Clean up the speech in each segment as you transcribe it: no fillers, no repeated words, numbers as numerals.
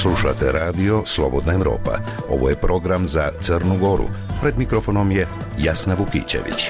Slušate radio Slobodna Evropa. Ovo je program za Crnu Goru. Pred mikrofonom je Jasna Vukićević.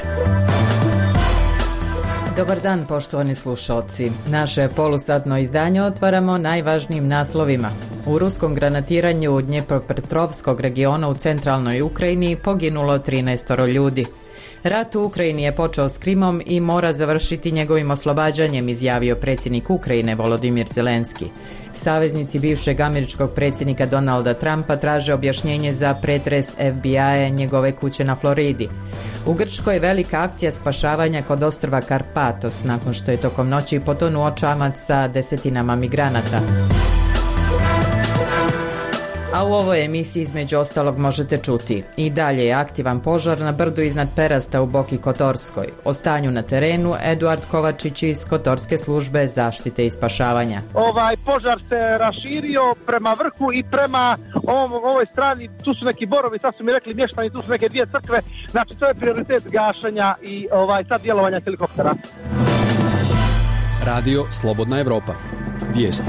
Dobar dan, poštovani slušalci. Naše polusatno izdanje otvaramo najvažnijim naslovima. U ruskom granatiranju Dnjepropetrovskog regiona u centralnoj Ukrajini poginulo 13 ljudi. Rat u Ukrajini je počeo s Krimom i mora završiti njegovim oslobađanjem, izjavio predsjednik Ukrajine Volodimir Zelenski. Saveznici bivšeg američkog predsjednika Donalda Trumpa traže objašnjenje za pretres FBI-a njegove kuće na Floridi. U Grčkoj je velika akcija spašavanja kod ostrva Karpatos nakon što je tokom noći potonuo čamac sa desetinama migranata. A u ovoj emisiji između ostalog možete čuti: i dalje je aktivan požar na brdu iznad Perasta u Boki Kotorskoj. O stanju na terenu Eduard Kovačić iz Kotorske službe zaštite i spašavanja. Požar se raširio prema vrhu i prema ovoj strani. Tu su neki borovi, sad su mi rekli mještani, tu su neke dvije crkve. Znači to je prioritet gašenja i sad djelovanja helikoptera. Radio Slobodna Evropa. Vijesti.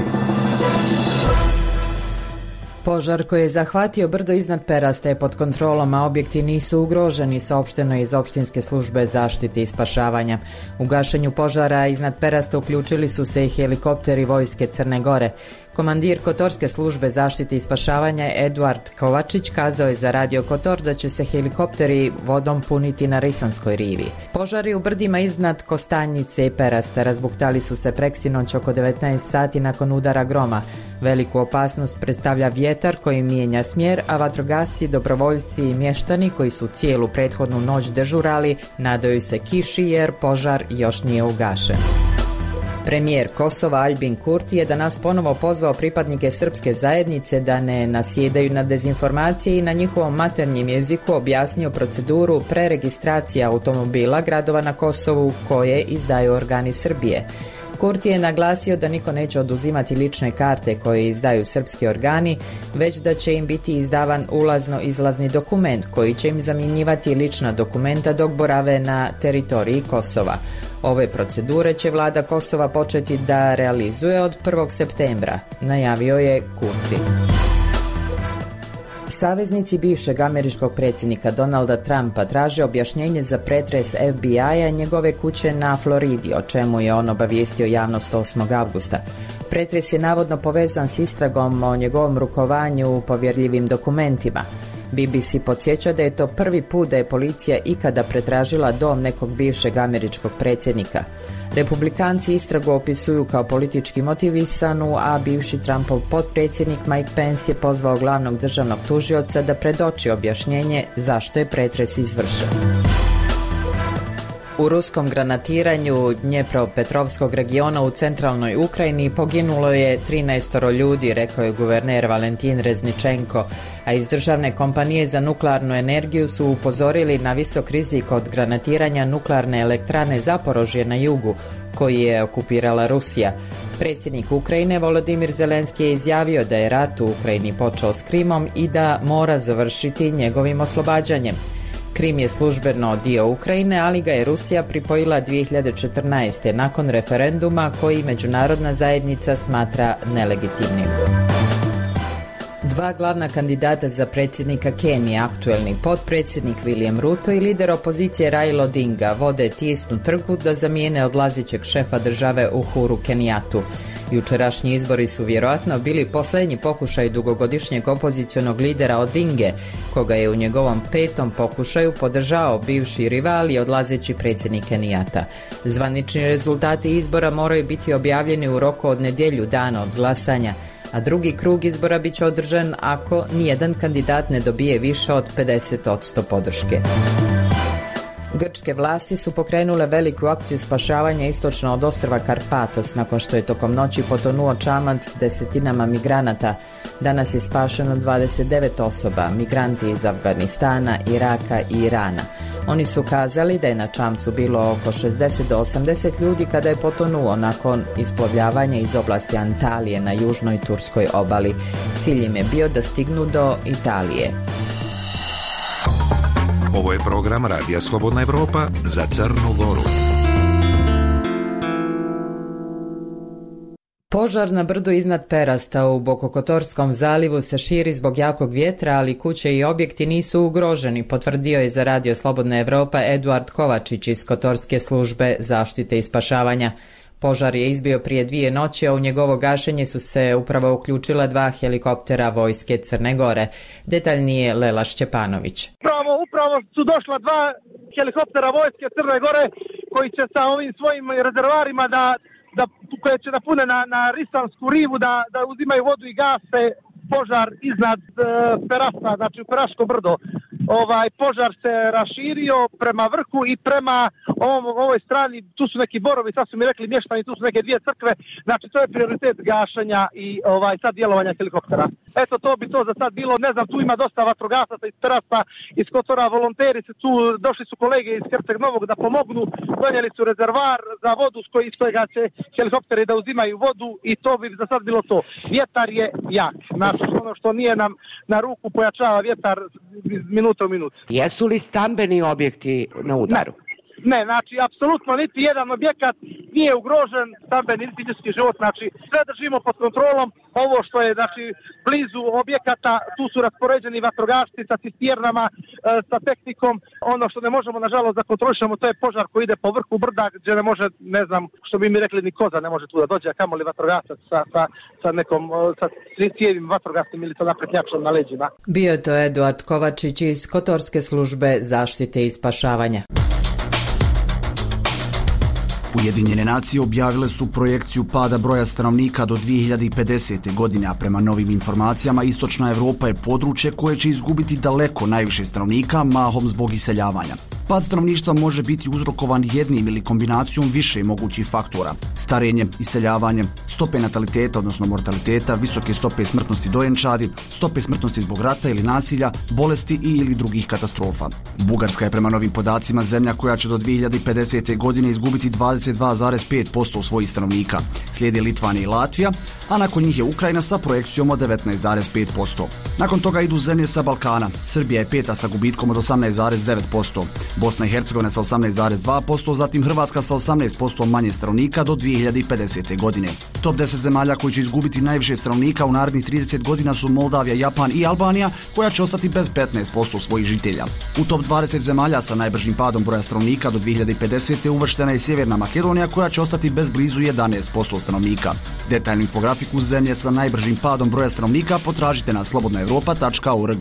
Požar koji je zahvatio brdo iznad Perasta je pod kontrolom, a objekti nisu ugroženi, saopšteno je iz opštinske službe zaštite i spašavanja. U gašenju požara iznad Perasta uključili su se i helikopteri vojske Crne Gore. Komandir Kotorske službe zaštite i spašavanja Eduard Kovačić kazao je za Radio Kotor da će se helikopteri vodom puniti na Risanskoj rivi. Požari u brdima iznad Kostanjice i Perasta razbuktali su se preksinoć oko 19 sati nakon udara groma. Veliku opasnost predstavlja vjetar koji mijenja smjer, a vatrogasci, dobrovoljci i mještani koji su cijelu prethodnu noć dežurali nadaju se kiši jer požar još nije ugašen. Premijer Kosova Aljbin Kurti je danas ponovo pozvao pripadnike srpske zajednice da ne nasjedaju na dezinformacije i na njihovom maternjem jeziku objasnio proceduru preregistracije automobila gradova na Kosovu koje izdaju organi Srbije. Kurti je naglasio da niko neće oduzimati lične karte koje izdaju srpski organi, već da će im biti izdavan ulazno-izlazni dokument koji će im zamjenjivati lična dokumenta dok borave na teritoriji Kosova. Ove procedure će vlada Kosova početi da realizuje od 1. septembra, najavio je Kurti. Saveznici bivšeg američkog predsjednika Donalda Trumpa traže objašnjenje za pretres FBI-a njegove kuće na Floridi, o čemu je on obavijestio javnost 8. avgusta. Pretres je navodno povezan s istragom o njegovom rukovanju povjerljivim dokumentima. BBC podsjeća da je to prvi put da je policija ikada pretražila dom nekog bivšeg američkog predsjednika. Republikanci istragu opisuju kao politički motivisanu, a bivši Trumpov potpredsjednik Mike Pence je pozvao glavnog državnog tužioca da predoči objašnjenje zašto je pretres izvršen. U ruskom granatiranju Dnjepropetrovskog regiona u centralnoj Ukrajini poginulo je 13 ljudi, rekao je guverner Valentin Rezničenko, a iz državne kompanije za nuklearnu energiju su upozorili na visok rizik od granatiranja nuklearne elektrane Zaporožje na jugu, koji je okupirala Rusija. Predsjednik Ukrajine Volodimir Zelenski je izjavio da je rat u Ukrajini počeo s Krimom i da mora završiti njegovim oslobađanjem. Krim je službeno dio Ukrajine, ali ga je Rusija pripojila 2014. nakon referenduma koji međunarodna zajednica smatra nelegitimnim. Dva glavna kandidata za predsjednika Kenije, aktuelni potpredsjednik William Ruto i lider opozicije Raila Odinga, vode tijesnu trgu da zamijene odlazećeg šefa države Uhuru Kenijatu. Jučerašnji izbori su vjerojatno bili posljednji pokušaj dugogodišnjeg opozicionog lidera Odinge, koga je u njegovom 5. pokušaju podržao bivši rival i odlazeći predsjednik Kenijata. Zvanični rezultati izbora moraju biti objavljeni u roku od nedjelju dana od glasanja, a drugi krug izbora bit će održan ako nijedan kandidat ne dobije više od 50% podrške. Grčke vlasti su pokrenule veliku akciju spašavanja istočno od ostrva Karpatos nakon što je tokom noći potonuo čamac s desetinama migranata. Danas je spašeno 29 osoba, migranti iz Afganistana, Iraka i Irana. Oni su kazali da je na čamcu bilo oko 60 do 80 ljudi kada je potonuo nakon isplovljavanja iz oblasti Antalije na južnoj turskoj obali. Cilj im je bio da stignu do Italije. Ovo je program Radija Slobodna Evropa za Crnu Goru. Požar na brdu iznad Perasta u Bokokotorskom zalivu se širi zbog jakog vjetra, ali kuće i objekti nisu ugroženi, potvrdio je za Radio Slobodna Evropa Eduard Kovačić iz Kotorske službe zaštite i spašavanja. Požar je izbio prije 2 noći, a u njegovo gašenje su se upravo uključila 2 helikoptera vojske Crne Gore. Detaljnije Lela Šćepanović. Upravo su došla 2 helikoptera vojske Crne Gore koji će sa ovim svojim rezervarima koje će da pune na Risansku rivu, da uzimaju vodu i gase požar iznad Perasta, znači u Peraško brdo. Požar se raširio prema vrhu i prema ovoj strani, tu su neki borovi, sad su mi rekli mještani, tu su neke 2 crkve, znači to je prioritet gašenja i sad djelovanja helikoptera. Eto, to bi to za sad bilo, ne znam, tu ima dosta vatrogasaca iz Perasta, iz Kotora, volonteri se tu, došli su kolege iz Herceg Novog da pomognu, donijeli su rezervar za vodu iz kojega će helikopteri da uzimaju vodu i to bi za sad bilo to. Vjetar je jak, znači ono što nije nam na ruku pojačava vjetar minuta u minutu. Jesu li stambeni objekti na udaru? Ne, znači, apsolutno niti jedan objekat nije ugrožen, stambeni niti ljudski život, znači, sve držimo pod kontrolom. Ovo što je, znači, blizu objekata, tu su raspoređeni vatrogasci sa cisternama, sa tehnikom. Ono što ne možemo, nažalost, da kontrolišemo, to je požar koji ide po vrhu brda, gdje ne može, ne znam, što bi mi rekli, ni koza ne može tu da dođe, a kamoli vatrogasac sa cijelim vatrogasnim ili sa napretnjačom na leđima. Bio je to Eduard Kovačić iz Kotorske službe zaštite i spašavanja. Ujedinjene nacije objavile su projekciju pada broja stanovnika do 2050. godine, a prema novim informacijama Istočna Evropa je područje koje će izgubiti daleko najviše stanovnika, mahom zbog iseljavanja. Pad stanovništva može biti uzrokovan jednim ili kombinacijom više mogućih faktora. Starenje, iseljavanje, stope nataliteta, odnosno mortaliteta, visoke stope smrtnosti dojenčadi, stope smrtnosti zbog rata ili nasilja, bolesti i ili drugih katastrofa. Bugarska je prema novim podacima zemlja koja će do 2050. godine izgubiti 22,5% svojih stanovnika. Slijedi Litvanija i Latvija, a nakon njih je Ukrajina sa projekcijom od 19,5%. Nakon toga idu zemlje sa Balkana. Srbija je 5. sa gubitkom od 18,9%. Bosna i Hercegovina sa 18,2%, zatim Hrvatska sa 18% manje stanovnika do 2050. godine. Top 10 zemalja koji će izgubiti najviše stanovnika u narednih 30 godina su Moldavija, Japan i Albanija, koja će ostati bez 15% svojih žitelja. U top 20 zemalja sa najbržim padom broja stanovnika do 2050. uvrštena je Sjeverna Makedonija, koja će ostati bez blizu 11% stanovnika. Detaljnu infografiku zemlje sa najbržim padom broja stanovnika potražite na slobodnaevropa.org.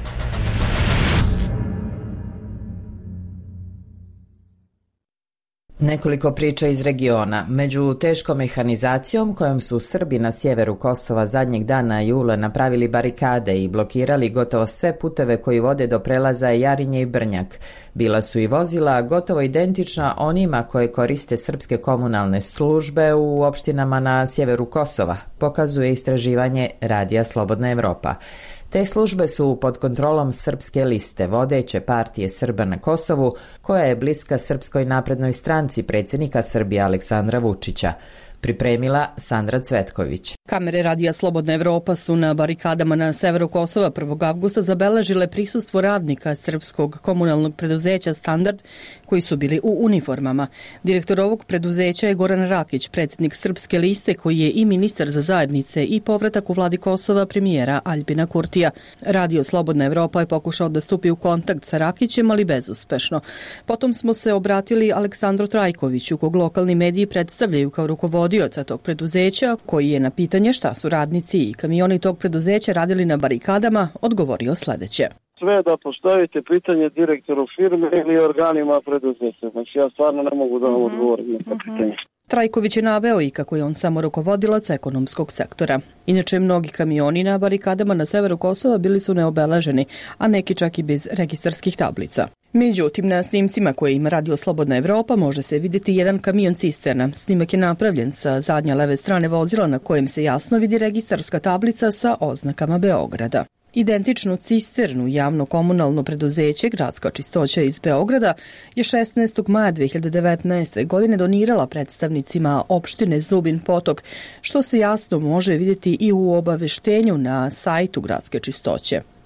Nekoliko priča iz regiona. Među teškom mehanizacijom kojom su Srbi na sjeveru Kosova zadnjeg dana jula napravili barikade i blokirali gotovo sve puteve koji vode do prelaza Jarinje i Brnjak. Bila su i vozila gotovo identična onima koje koriste srpske komunalne službe u opštinama na sjeveru Kosova, pokazuje istraživanje Radija Slobodna Evropa. Te službe su pod kontrolom Srpske liste, vodeće partije Srba na Kosovu, koja je bliska Srpskoj naprednoj stranci predsjednika Srbije Aleksandra Vučića. Pripremila Sandra Cvetković. Kamere Radija Slobodna Evropa su na barikadama na severu Kosova 1. avgusta zabeležile prisustvo radnika srpskog komunalnog preduzeća Standard koji su bili u uniformama. Direktor ovog preduzeća je Goran Rakić, predsjednik Srpske liste koji je i ministar za zajednice i povratak u vladi Kosova premijera Aljbina Kurtija. Radio Slobodna Evropa je pokušao da stupi u kontakt sa Rakićem, ali bezuspešno. Potom smo se obratili Aleksandru Trajkoviću, kog lokalni mediji predstavljaju kao rukovodioca tog preduzeća, koji je na pitanje šta su radnici i kamioni tog preduzeća radili na barikadama odgovorio sljedeće. Sve da postavite pitanje direktoru firme ili organima preduzeća. Znači ja stvarno ne mogu da vam odgovorim na to pitanje. Trajković je naveo i kako je on samo rukovodilac ekonomskog sektora. Inače, mnogi kamioni na barikadama na severu Kosova bili su neobeleženi, a neki čak i bez registarskih tablica. Međutim, na snimcima koje ima Radio Slobodna Evropa može se vidjeti jedan kamion cisterna. Snimak je napravljen sa zadnje leve strane vozila na kojem se jasno vidi registarska tablica sa oznakama Beograda. Identičnu cisternu javno komunalno preduzeće Gradska čistoća iz Beograda je 16. maja 2019. godine donirala predstavnicima opštine Zubin Potok, što se jasno može vidjeti i u obaveštenju na sajtu Gradske čistoće.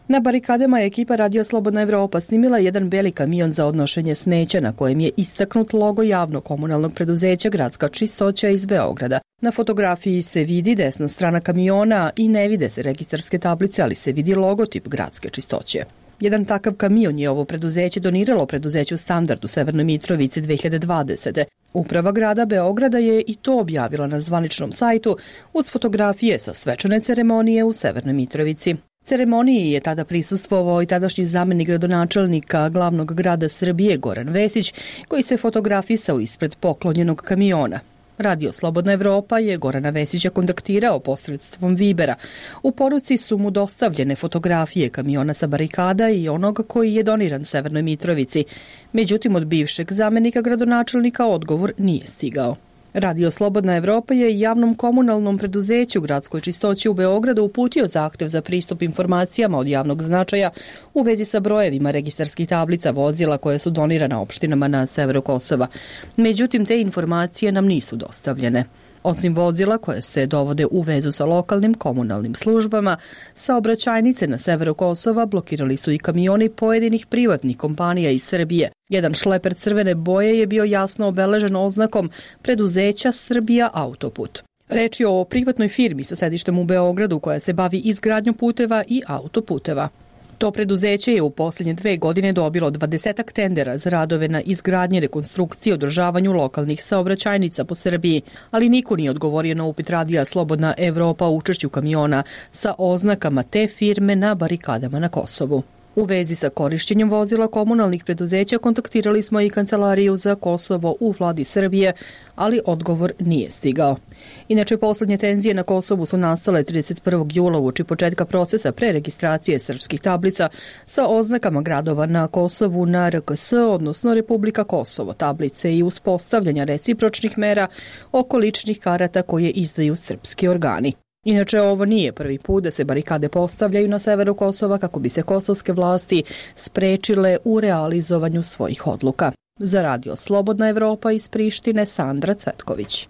Na barikadama je ekipa Radio Slobodna Evropa snimila jedan beli kamion za odnošenje smeća na kojem je istaknut logo javnog komunalnog preduzeća Gradska čistoća iz Beograda. Na fotografiji se vidi desna strana kamiona i ne vide se registarske tablice, ali se vidi logotip Gradske čistoće. Jedan takav kamion je ovo preduzeće doniralo preduzeću Standard u Severnoj Mitrovici 2020. Uprava grada Beograda je i to objavila na zvaničnom sajtu uz fotografije sa svečane ceremonije u Severnoj Mitrovici. Ceremoniji je tada prisustvovao i tadašnji zamenik gradonačelnika glavnog grada Srbije Goran Vesić, koji se fotografisao ispred poklonjenog kamiona. Radio Slobodna Evropa je Gorana Vesića kontaktirao posredstvom Vibera. U poruci su mu dostavljene fotografije kamiona sa barikada i onog koji je doniran Severnoj Mitrovici. Međutim, od bivšeg zamenika gradonačelnika odgovor nije stigao. Radio Slobodna Evropa je javnom komunalnom preduzeću Gradskoj čistoći u Beogradu uputio zahtev za pristup informacijama od javnog značaja u vezi sa brojevima registarskih tablica vozila koje su donirana opštinama na severu Kosova. Međutim, te informacije nam nisu dostavljene. Osim vozila koje se dovode u vezu sa lokalnim komunalnim službama, saobraćajnice na severu Kosova blokirali su i kamioni pojedinih privatnih kompanija iz Srbije. Jedan šleper crvene boje je bio jasno obeležen oznakom preduzeća Srbija Autoput. Reč je o privatnoj firmi sa sedištem u Beogradu koja se bavi izgradnjom puteva i autoputeva. To preduzeće je u posljednje 2 godine dobilo 20 tendera za radove na izgradnji, rekonstrukciji i održavanju lokalnih saobraćajnica po Srbiji, ali niko nije odgovorio na upit Radija Slobodna Evropa o učešću kamiona sa oznakama te firme na barikadama na Kosovu. U vezi sa korišćenjem vozila komunalnih preduzeća kontaktirali smo i Kancelariju za Kosovo u vladi Srbije, ali odgovor nije stigao. Inače, poslednje tenzije na Kosovu su nastale 31. jula uoči početka procesa preregistracije srpskih tablica sa oznakama gradova na Kosovu na RKS, odnosno Republika Kosovo, tablice i uspostavljanja recipročnih mera oko ličnih karata koje izdaju srpski organi. Inače, ovo nije prvi put da se barikade postavljaju na severu Kosova kako bi se kosovske vlasti sprečile u realizovanju svojih odluka. Za Radio Slobodna Evropa iz Prištine, Sandra Cvetković.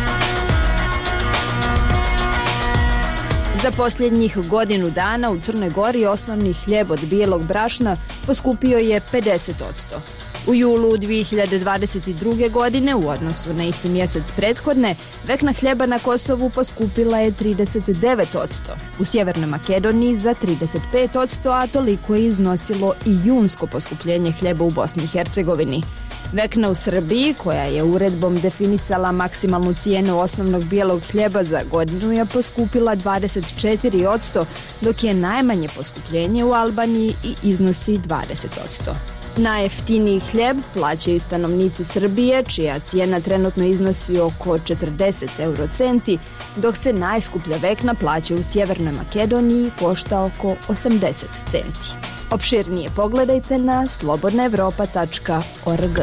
Za posljednjih godinu dana u Crnoj Gori osnovni hljeb od bijelog brašna poskupio je 50%. U julu 2022. godine u odnosu na isti mjesec prethodne, vekna hljeba na Kosovu poskupila je 39%, u Sjevernoj Makedoniji za 35%, a toliko je iznosilo i junsko poskupljenje hljeba u Bosni i Hercegovini. Vekna u Srbiji, koja je uredbom definisala maksimalnu cijenu osnovnog bijelog hljeba za godinu, je poskupila 24%, dok je najmanje poskupljenje u Albaniji i iznosi 20%. Najjeftiniji hljeb plaćaju stanovnici Srbije, čija cijena trenutno iznosi oko 40 eurocenti, dok se najskuplja vekna plaća u Sjevernoj Makedoniji i košta oko 80 centi. Opširnije pogledajte na slobodnaevropa.org.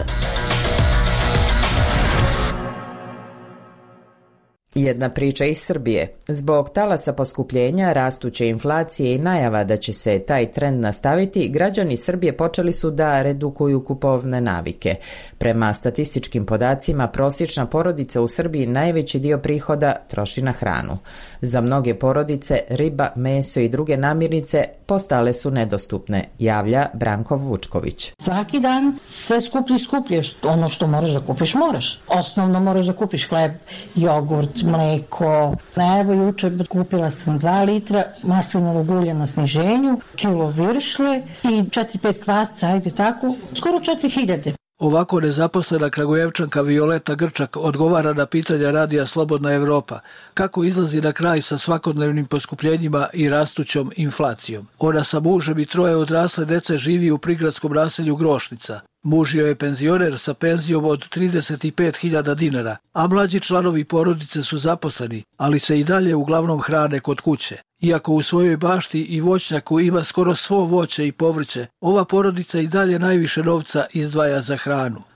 Jedna priča iz Srbije. Zbog talasa poskupljenja, rastuće inflacije i najava da će se taj trend nastaviti, građani Srbije počeli su da redukuju kupovne navike. Prema statističkim podacima, prosječna porodica u Srbiji najveći dio prihoda troši na hranu. Za mnoge porodice riba, meso i druge namirnice postale su nedostupne, javlja Branko Vučković. Svaki dan sve skuplješ. Ono što moraš da kupiš, moraš. Osnovno moraš da kupiš hleb, jogurt, mleko. Evo, juče kupila sam 2 litra maslinovog ulja na sniženju, kilo viršle i 4-5 kvasca, ajde tako, skoro 4000. Ovako nezaposlena Kragujevčanka Violeta Grčak odgovara na pitanja Radija Slobodna Evropa kako izlazi na kraj sa svakodnevnim poskupljenjima i rastućom inflacijom. Ona sa mužem i 3 odrasle dece živi u prigradskom naselju Grošnica. Muž joj je penzioner sa penzijom od 35.000 dinara, a mlađi članovi porodice su zaposleni, ali se i dalje uglavnom hrane kod kuće. Iako u svojoj bašti i voćnjaku ima skoro svo voće i povrće, ova porodica i dalje najviše novca izdvaja za hranu.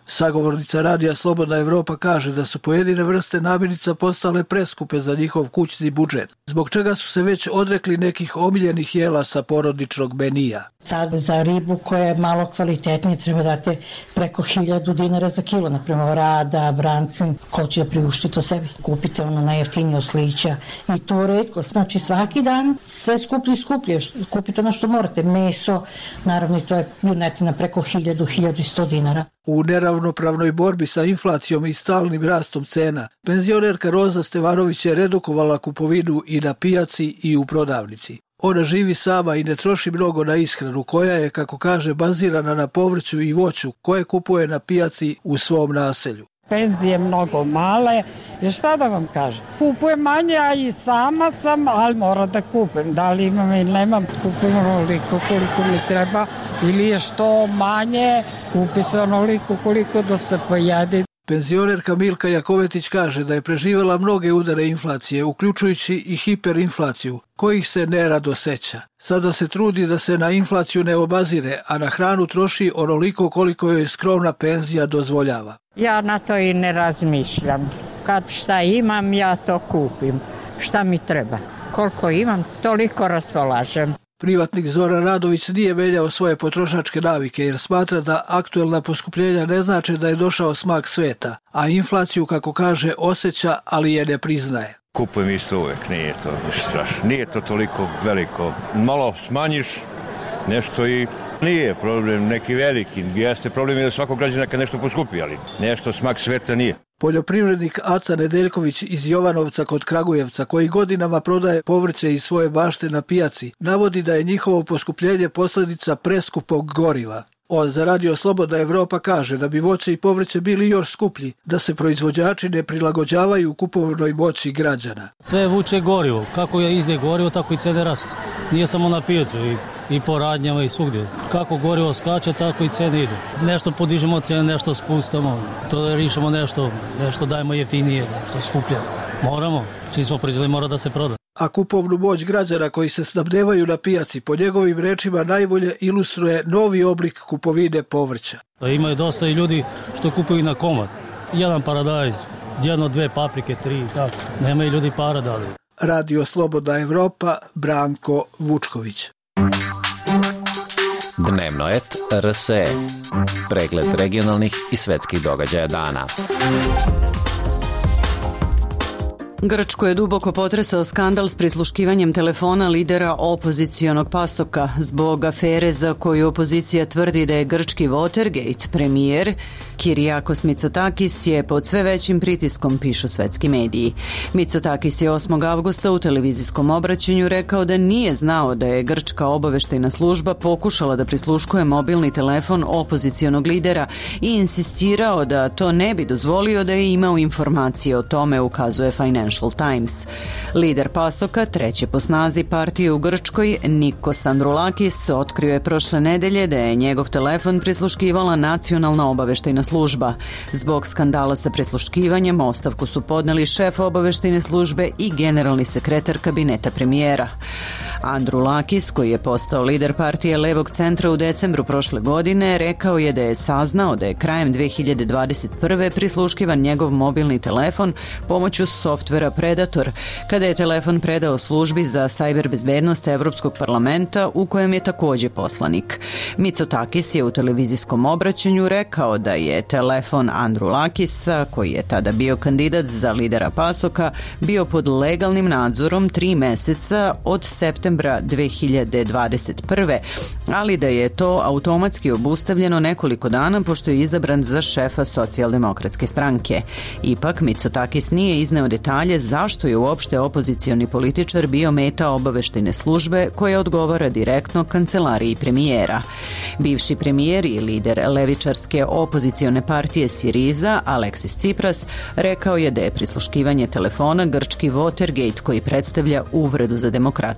Sagovornica radija Slobodna Evropa kaže da su pojedine vrste namirnica postale preskupe za njihov kućni budžet, zbog čega su se već odrekli nekih omiljenih jela sa porodičnog menija. Sad za ribu koja je malo kvalitetnije treba dati preko 1000 dinara za kilo, naprema rada, brancin, ko će priuštiti to sebi. Kupite ono najjeftinije oslića i to retko. Znači svaki dan sve skuplje. Kupite ono što morate, meso, naravno i to je junetina preko 1000-1100 dinara. U neravnopravnoj borbi sa inflacijom i stalnim rastom cena, penzionerka Roza Stevanović je redukovala kupovinu i na pijaci i u prodavnici. Ona živi sama i ne troši mnogo na ishranu, koja je, kako kaže, bazirana na povrću i voću koje kupuje na pijaci u svom naselju. Penzije mnogo male, jer šta da vam kažem? Kupujem manje, a i sama sam, ali moram da kupim. Da li imam ili nemam, kupim onoliko koliko mi treba, ili je što manje, kupi se onoliko koliko da se pojede. Penzionerka Milka Jakovetić kaže da je preživjela mnoge udare inflacije, uključujući i hiperinflaciju, kojih se nerado seća. Sada se trudi da se na inflaciju ne obazire, a na hranu troši onoliko koliko joj skromna penzija dozvoljava. Ja na to i ne razmišljam. Kad šta imam, ja to kupim. Šta mi treba? Koliko imam, toliko raspolažem. Privatnik Zoran Radović nije menjao svoje potrošačke navike jer smatra da aktuelna poskupljenja ne znače da je došao smak sveta, a inflaciju, kako kaže, osjeća, ali je ne priznaje. Kupujem isto uvek, nije to strašno. Nije to toliko veliko. Malo smanjiš nešto i nije problem neki veliki. Jeste problem je da svakog građana kad nešto poskupi, ali nešto smak sveta nije. Poljoprivrednik Aca Nedeljković iz Jovanovca kod Kragujevca, koji godinama prodaje povrće iz svoje bašte na pijaci, navodi da je njihovo poskupljenje posljedica preskupog goriva. On za radio Slobodna Evropa kaže da bi voće i povrće bili još skuplji, da se proizvođači ne prilagođavaju kupovnoj moći građana. Sve vuče gorivo. Kako je ide gorivo, tako i cene rastu. Nije samo na pijacu, i po radnjama i svugdje. Kako gorivo skače, tako i cene idu. Nešto podižemo cene, nešto spustamo. To da rišemo nešto dajemo jeftinije, nešto skuplje. Moramo, čim smo proizveli, mora da se proda. A kupovnu moć građana koji se snabdevaju na pijaci, po njegovim rečima, najbolje ilustruje novi oblik kupovine povrća. Imaju dosta i ljudi što kupuju na komad. Jedan paradajz, 1-2 paprike, 3, tako. Nemaju ljudi para dali. Radio Slobodna Evropa, Branko Vučković. Dnevno et RSE. Pregled regionalnih i svetskih događaja dana. Grčku je duboko potresao skandal s prisluškivanjem telefona lidera opozicionog PASOK-a zbog afere za koju opozicija tvrdi da je grčki Watergate. Premijer Kyriakos Mitsotakis je pod sve većim pritiskom, pišu svetski mediji. Mitsotakis je 8. avgusta u televizijskom obraćanju rekao da nije znao da je grčka obaveštajna služba pokušala da prisluškuje mobilni telefon opozicionog lidera i insistirao da to ne bi dozvolio da je imao informacije o tome, ukazuje Financial Times. Lider PASOK-a, treće po snazi partije u Grčkoj, Nikos Androulakis, otkrio je prošle nedelje da je njegov telefon prisluškivala nacionalna obaveštajna služba. Zbog skandala sa prisluškivanjem ostavku su podneli šef obaveštajne službe i generalni sekretar kabineta premijera. Androulakis, koji je postao lider partije Levog centra u decembru prošle godine, rekao je da je saznao da je krajem 2021. prisluškivan njegov mobilni telefon pomoću softvera Predator, kada je telefon predao službi za sajber bezbednost Evropskog parlamenta, u kojem je također poslanik. Mitsotakis je u televizijskom obraćanju rekao da je telefon Androulakisa, koji je tada bio kandidat za lidera PASOK-a, bio pod legalnim nadzorom 3 meseca od septembra 2021. ali da je to automatski obustavljeno nekoliko dana pošto je izabran za šefa socijaldemokratske stranke. Ipak Mitsotakis nije izneo detalje zašto je uopšte opozicioni političar bio meta obaveštajne službe koja odgovara direktno kancelariji premijera. Bivši premijer i lider levičarske opozicione partije Siriza, Aleksis Tsipras, rekao je da je prisluškivanje telefona grčki Watergate koji predstavlja uvredu za demokratiju.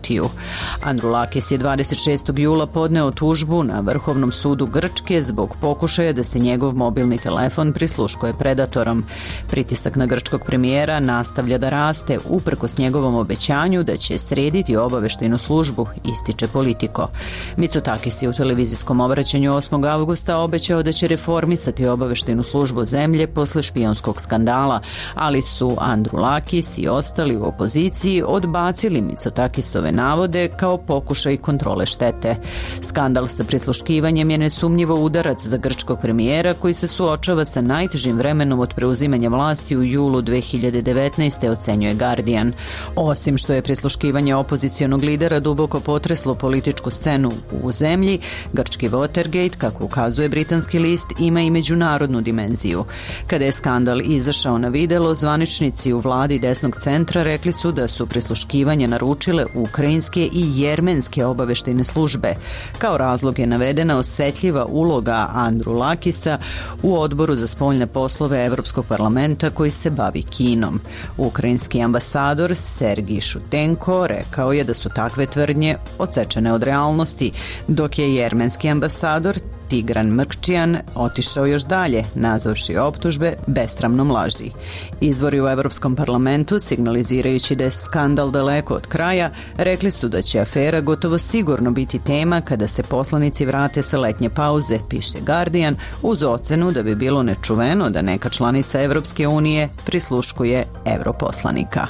Androulakis je 26. jula podneo tužbu na Vrhovnom sudu Grčke zbog pokušaja da se njegov mobilni telefon prisluškuje predatorom. Pritisak na grčkog premijera nastavlja da raste uprkos njegovom obećanju da će srediti obaveštajnu službu, ističe Politico. Mitsotakis je u televizijskom obraćanju 8. avgusta obećao da će reformisati obaveštajnu službu zemlje posle špijonskog skandala, ali su Androulakis i ostali u opoziciji odbacili Mitsotakisove navode kao pokušaj kontrole štete. Skandal sa prisluškivanjem je nesumnjivo udarac za grčkog premijera koji se suočava sa najtežim vremenom od preuzimanja vlasti u julu 2019. ocenjuje Guardian. Osim što je prisluškivanje opozicionog lidera duboko potreslo političku scenu u zemlji, grčki Watergate, kako ukazuje britanski list, ima i međunarodnu dimenziju. Kada je skandal izašao na videlo, zvaničnici u vladi desnog centra rekli su da su prisluškivanje naručile ukrajinske i jermenske obaveštajne službe. Kao razlog je navedena osetljiva uloga Androulakisa u odboru za spoljne poslove Evropskog parlamenta koji se bavi Kinom. Ukrajinski ambasador Sergij Šutenko rekao je da su takve tvrdnje odsečene od realnosti, dok je jermenski ambasador Tigran Mrkčijan otišao još dalje, nazvavši optužbe besramnom laži. Izvori u Evropskom parlamentu, signalizirajući da je skandal daleko od kraja, rekli su da će afera gotovo sigurno biti tema kada se poslanici vrate sa letnje pauze, piše Guardian, uz ocenu da bi bilo nečuveno da neka članica Evropske unije prisluškuje europoslanika.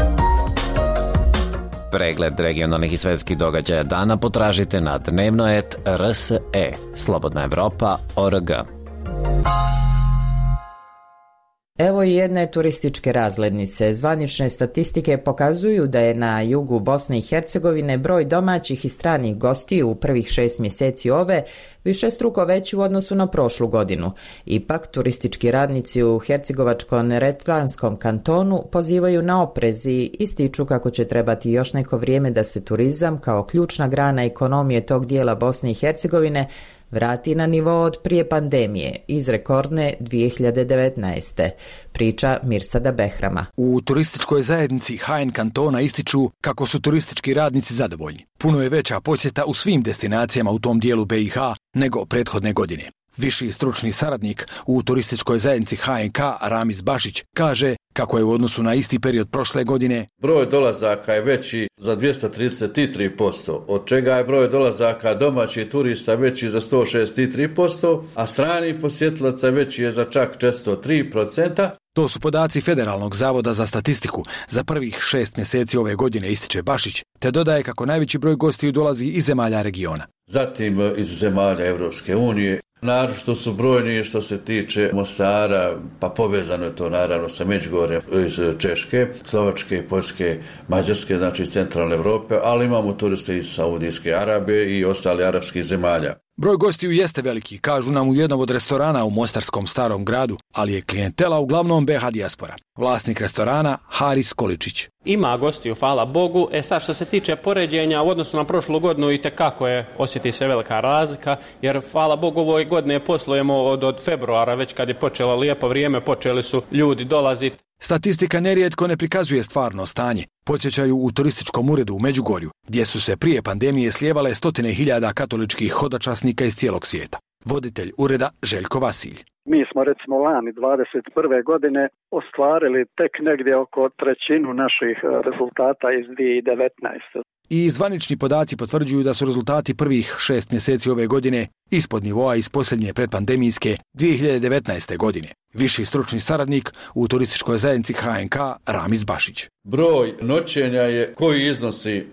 Pregled regionalnih i svetskih događaja dana potražite na dnevno.rs.e, slobodnaevropa.org. Evo i jedne turističke razglednice. Zvanične statistike pokazuju da je na jugu Bosne i Hercegovine broj domaćih i stranih gostiju u prvih 6 mjeseci ove višestruko veći u odnosu na prošlu godinu. Ipak, turistički radnici u Hercegovačko-neretvanskom kantonu pozivaju na oprez i ističu kako će trebati još neko vrijeme da se turizam kao ključna grana ekonomije tog dijela Bosne i Hercegovine vrati na nivo od prije pandemije iz rekordne 2019. Priča Mirsada Behrama. U turističkoj zajednici HN kantona ističu kako su turistički radnici zadovoljni. Puno je veća posjeta u svim destinacijama u tom dijelu BiH nego prethodne godine. Viši stručni saradnik u turističkoj zajednici HNK Ramiz Bašić kaže kako je u odnosu na isti period prošle godine broj dolazaka je veći za 233%, od čega je broj dolazaka domaćih turista veći za 163%, a strani posjetilaca veći je za čak 403%. To su podaci Federalnog zavoda za statistiku za prvih 6 mjeseci ove godine, ističe Bašić, te dodaje kako najveći broj gostiju dolazi iz zemalja regiona. Zatim iz zemalja Evropske unije. Naročito su brojni što se tiče Mostara, pa povezano je to naravno sa Međugorjem iz Češke, Slovačke, Poljske, Mađarske, znači centralne Europe, ali imamo turiste iz Saudijske Arabije i ostali arapskih zemalja. Broj gostiju jeste veliki, kažu nam u jednom od restorana u mostarskom Starom gradu, ali je klijentela uglavnom BiH dijaspora. Vlasnik restorana Haris Količić. Ima gostiju, hvala Bogu. Sad što se tiče poređenja u odnosu na prošlu godinu i tekako je osjeti se velika razlika, jer hvala Bogu ove godine poslujemo od februara, već kad je počelo lijepo vrijeme, počeli su ljudi dolaziti. Statistika nerijetko ne prikazuje stvarno stanje. Podsjećaju u turističkom uredu u Međugorju, gdje su se prije pandemije slijevale 100.000 katoličkih hodočasnika iz cijelog svijeta. Voditelj ureda Željko Vasilj. Mi smo recimo lani 21. godine ostvarili tek negdje oko trećinu naših rezultata iz 2019. I zvanični podaci potvrđuju da su rezultati prvih 6 mjeseci ove godine ispod nivoa iz posljednje predpandemijske 2019. godine. Viši stručni saradnik u turističkoj zajednici HNK Ramiz Bašić. Broj noćenja je koji iznosi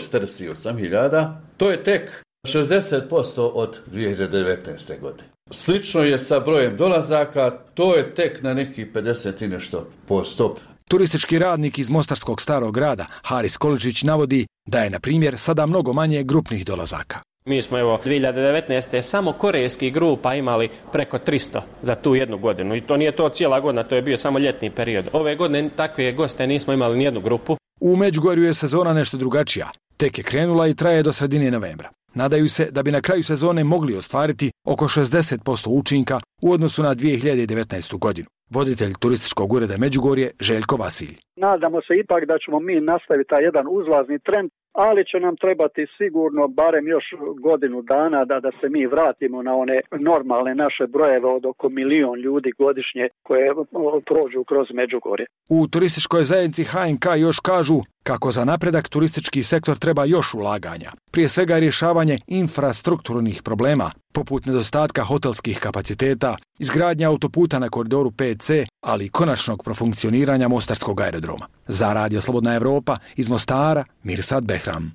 148.000, to je tek 60% od 2019. godine. Slično je sa brojem dolazaka, to je tek na nekih 50 i nešto posto. Turistički radnik iz mostarskog Starog grada Haris Količić navodi da je, na primjer, sada mnogo manje grupnih dolazaka. Mi smo 2019. samo korejskih grupa imali preko 300 za tu jednu godinu i to nije to cijela godina, to je bio samo ljetni period. Ove godine takve goste nismo imali ni jednu grupu. U Međugorju je sezona nešto drugačija. Tek je krenula i traje do sredine novembra. Nadaju se da bi na kraju sezone mogli ostvariti oko 60% učinka u odnosu na 2019. godinu. Voditelj turističkog ureda Međugorje Željko Vasilj. Nadamo se ipak da ćemo mi nastaviti taj jedan uzlazni trend ali će nam trebati sigurno barem još godinu dana da se mi vratimo na one normalne naše brojeve od oko 1 milion ljudi godišnje koje prođu kroz Međugorje. U turističkoj zajednici HNK još kažu kako za napredak turistički sektor treba još ulaganja. Prije svega rješavanje infrastrukturnih problema, poput nedostatka hotelskih kapaciteta, izgradnja autoputa na koridoru 5C, ali i konačnog profunkcioniranja Mostarskog aerodroma. Za Radio Slobodna Evropa iz Mostara, Mirsad Behram.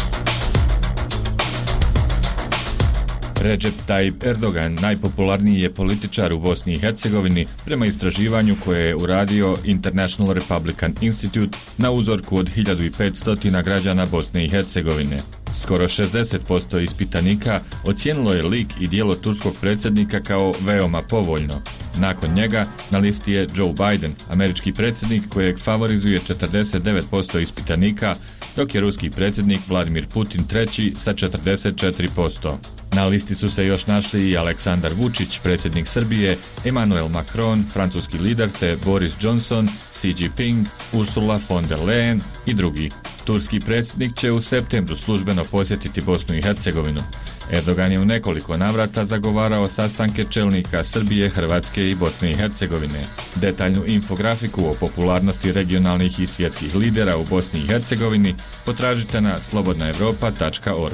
Recep Tayyip Erdogan najpopularniji je političar u Bosni i Hercegovini prema istraživanju koje je uradio International Republican Institute na uzorku od 1500 građana Bosne i Hercegovine. Skoro 60% ispitanika ocijenilo je lik i djelo turskog predsjednika kao veoma povoljno. Nakon njega na listi je Joe Biden, američki predsjednik kojeg favorizuje 49% ispitanika, dok je ruski predsjednik Vladimir Putin treći sa 44%. Na listi su se još našli i Aleksandar Vučić, predsjednik Srbije, Emmanuel Macron, francuski lider, te Boris Johnson, Xi Jinping, Ursula von der Leyen i drugi. Turski predsjednik će u septembru službeno posjetiti Bosnu i Hercegovinu. Erdogan je u nekoliko navrata zagovarao sastanke čelnika Srbije, Hrvatske i Bosne i Hercegovine. Detaljnu infografiku o popularnosti regionalnih i svjetskih lidera u Bosni i Hercegovini potražite na slobodnaevropa.org.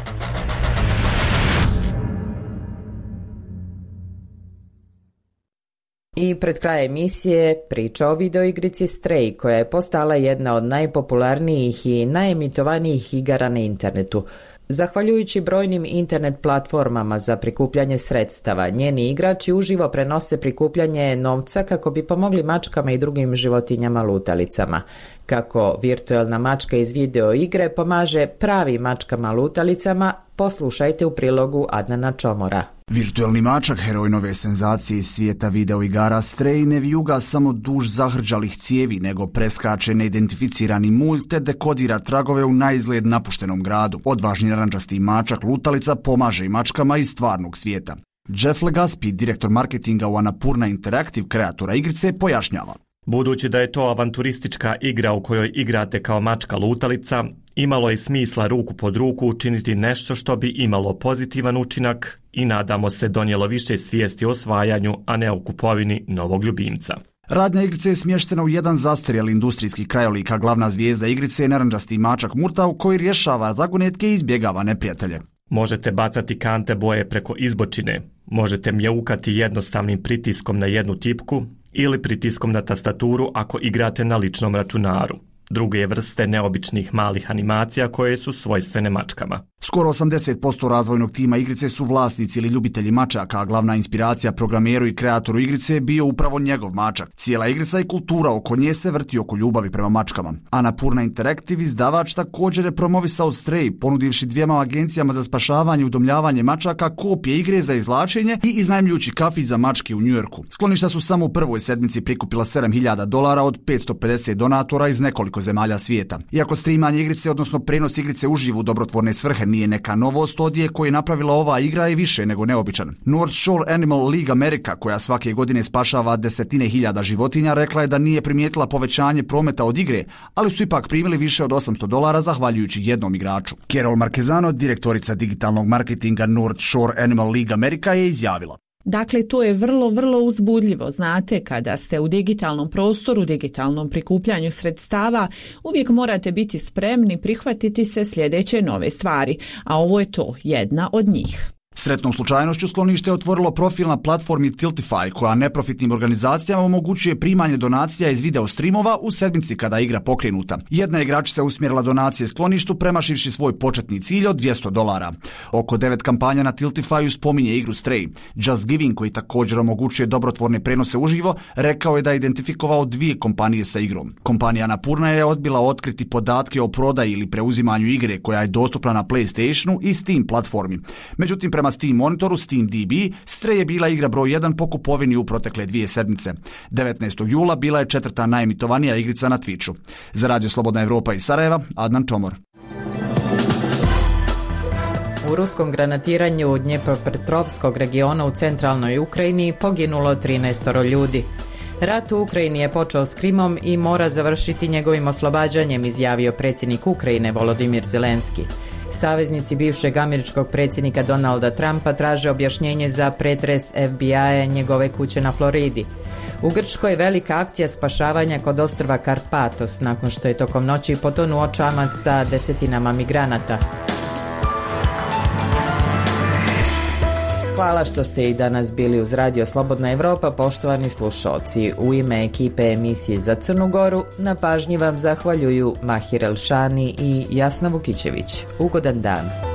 I pred kraj emisije priča o videoigrici Stray, koja je postala jedna od najpopularnijih i najemitovanijih igara na internetu. Zahvaljujući brojnim internet platformama za prikupljanje sredstava, njeni igrači uživo prenose prikupljanje novca kako bi pomogli mačkama i drugim životinjama lutalicama. Kako virtualna mačka iz video igre pomaže pravim mačkama lutalicama, poslušajte u prilogu Adnana Čomora. Virtualni mačak, heroj nove senzacije iz svijeta videoigara Stray, ne vijuga samo duž zahrđalih cijevi, nego preskače neidentificirani mulj te dekodira tragove u naizgled napuštenom gradu. Odvažni narančasti mačak lutalica pomaže i mačkama iz stvarnog svijeta. Jeff Legaspi, direktor marketinga u Annapurna Interactive, kreatora igrice, pojašnjava. Budući da je to avanturistička igra u kojoj igrate kao mačka lutalica, imalo je smisla ruku pod ruku učiniti nešto što bi imalo pozitivan učinak i nadamo se donijelo više svijesti o osvajanju, a ne o kupovini novog ljubimca. Radnja igrice je smještena u jedan zastarjeli industrijski krajolik, a glavna zvijezda igrice je narančasti mačak Murtau koji rješava zagonetke i izbjegava neprijatelje. Možete bacati kante boje preko izbočine, možete mjaukati jednostavnim pritiskom na jednu tipku ili pritiskom na tastaturu ako igrate na ličnom računaru. Druge vrste neobičnih malih animacija koje su svojstvene mačkama. Skoro 80% razvojnog tima igrice su vlasnici ili ljubitelji mačaka, a glavna inspiracija programeru i kreatoru igrice je bio upravo njegov mačak. Cijela igrica i kultura oko nje se vrti oko ljubavi prema mačkama. Annapurna Interactive, izdavač, također je promovisao Stray, ponudivši 2 agencijama za spašavanje i udomljavanje mačaka kopije igre za izvlačenje i iznajmljujući kafić za mačke u Njujorku. Skloništa su samo u prvoj sedmici prikupila $7.000 od 550 donatora iz nekoliko zemalja svijeta. Iako streamanje igrice, odnosno prenos igrice uživo u dobrotvorne svrhe, nije neka novost, odjek koji je napravila ova igra je više nego neobičan. North Shore Animal League America, koja svake godine spašava desetine hiljada životinja, rekla je da nije primijetila povećanje prometa od igre, ali su ipak primili više od $800 zahvaljujući jednom igraču. Carol Marquezano, direktorica digitalnog marketinga North Shore Animal League America, je izjavila. Dakle, to je vrlo uzbudljivo. Znate, kada ste u digitalnom prostoru, digitalnom prikupljanju sredstava, uvijek morate biti spremni prihvatiti se sljedeće nove stvari, a ovo je to, jedna od njih. Sretnom slučajnošću sklonište je otvorilo profil na platformi Tiltify, koja neprofitnim organizacijama omogućuje primanje donacija iz video streamova u sedmici kada je igra pokrenuta. Jedna igračica usmjerila donacije skloništu premašivši svoj početni cilj od $200. Oko 9 kampanja na Tiltifyu spominje igru Stray. Just Giving, koji također omogućuje dobrotvorne prenose uživo, rekao je da je identifikovao 2 kompanije sa igrom. Kompanija Annapurna je odbila otkriti podatke o prodaji ili preuzimanju igre koja je dostupna na PlayStationu i Steam platformi. Međutim, prema Steam monitoru SteamDB, Stray je bila igra broj 1 po kupovini u protekle 2 sedmice. 19. jula bila je 4. najemitovanija igrica na Twitchu. Za Radio Slobodna Evropa iz Sarajeva, Adnan Čomor. U ruskom granatiranju Dnjepropetrovskog regiona u centralnoj Ukrajini poginulo 13 ljudi. Rat u Ukrajini je počeo s Krimom i mora završiti njegovim oslobađanjem, izjavio predsjednik Ukrajine Volodimir Zelenski. Saveznici bivšeg američkog predsjednika Donalda Trumpa traže objašnjenje za pretres FBI-a njegove kuće na Floridi. U Grčkoj je velika akcija spašavanja kod ostrva Karpatos nakon što je tokom noći potonuo čamac sa desetinama migranata. Hvala što ste i danas bili uz Radio Slobodna Evropa, poštovani slušalci. U ime ekipe emisije za Crnu Goru na pažnji vam zahvaljuju Mahir Elšani i Jasna Vukićević. Ugodan dan.